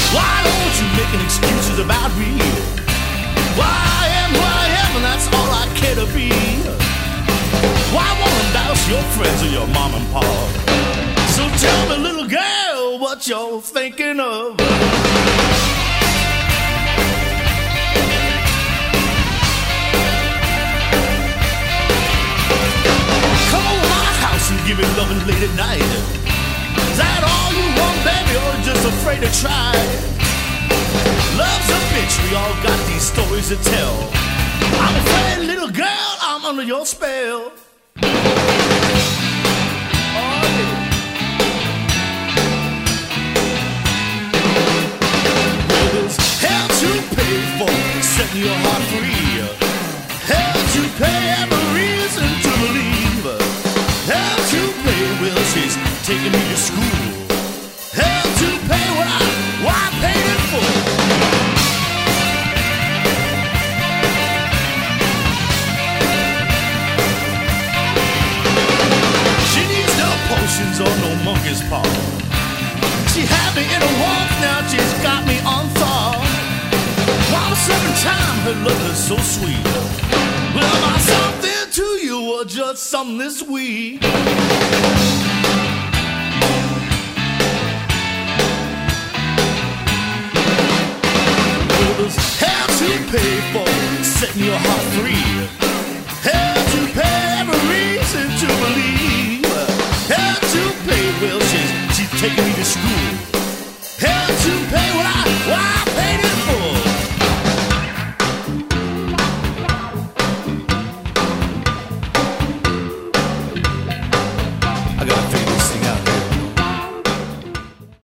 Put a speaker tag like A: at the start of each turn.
A: Why don't you make an excuses about me? Why I am who I am, and that's all I care to be. Why won't embarrass your friends or your mom and pop? So tell me, little girl, what you're thinking of. Come over to my house and give me loving late at night. Is that all you want, baby, or just afraid to try? Love's a bitch, we all got these stories to tell. I'm afraid, little girl, I'm under your spell. Setting your heart free. Hell to pay, every reason to believe. Hell to pay, well, she's taking me to school. Hell to pay, why paid it for? She needs no potions or no monkey's paw. She had me in a warmth, now she's got me on thaw. While second time, her love is so sweet. Well, am I something to you or just something this week? Well, there's hell to pay for setting your heart free. Hell to pay, every reason to believe. Hell to pay, well, she's taking me to school. Hell to pay, why?